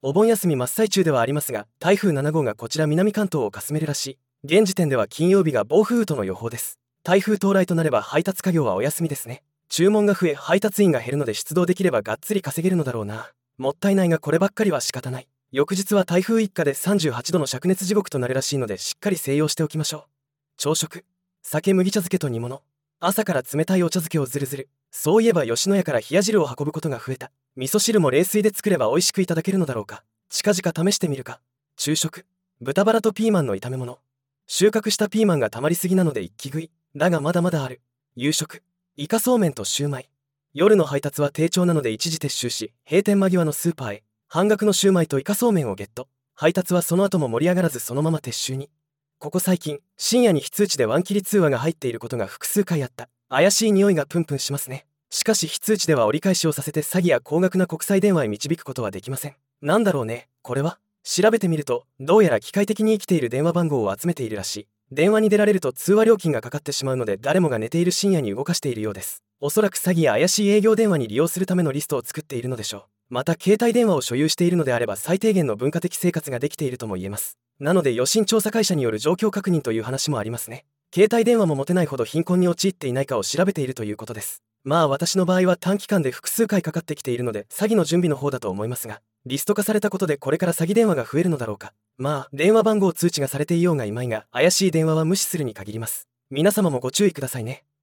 お盆休み真っ最中ではありますが、台風7号がこちら南関東をかすめるらしい。現時点では金曜日が暴風雨との予報です。台風到来となれば配達作業はお休みですね。注文が増え配達員が減るので出動できればがっつり稼げるのだろうな。もったいないがこればっかりは仕方ない。翌日は台風一過で38度の灼熱地獄となるらしいのでしっかり静養しておきましょう。朝食、酒麦茶漬けと煮物。朝から冷たいお茶漬けをずるずる。そういえば吉野家から冷や汁を運ぶことが増えた。味噌汁も冷水で作れば美味しくいただけるのだろうか。近々試してみるか。昼食、豚バラとピーマンの炒め物。収穫したピーマンが溜まりすぎなので一気食い。だがまだまだある。夕食、イカそうめんとシューマイ。夜の配達は低調なので一時撤収し、閉店間際のスーパーへ半額のシューマイとイカそうめんをゲット。配達はその後も盛り上がらずそのまま撤収に。ここ最近深夜に非通知でワン切り通話が入っていることが複数回あった。怪しい匂いがプンプンしますね。しかし非通知では折り返しをさせて詐欺や高額な国際電話へ導くことはできません。なんだろうねこれは。調べてみるとどうやら機械的に生きている電話番号を集めているらしい。電話に出られると通話料金がかかってしまうので誰もが寝ている深夜に動かしているようです。おそらく詐欺や怪しい営業電話に利用するためのリストを作っているのでしょう。また携帯電話を所有しているのであれば最低限の文化的生活ができているとも言えます。なので予診調査会社による状況確認という話もありますね。携帯電話も持てないほど貧困に陥っていないかを調べているということです。まあ私の場合は短期間で複数回かかってきているので詐欺の準備の方だと思いますが、リスト化されたことでこれから詐欺電話が増えるのだろうか。まあ電話番号通知がされていようがいまいが怪しい電話は無視するに限ります。皆様もご注意くださいね。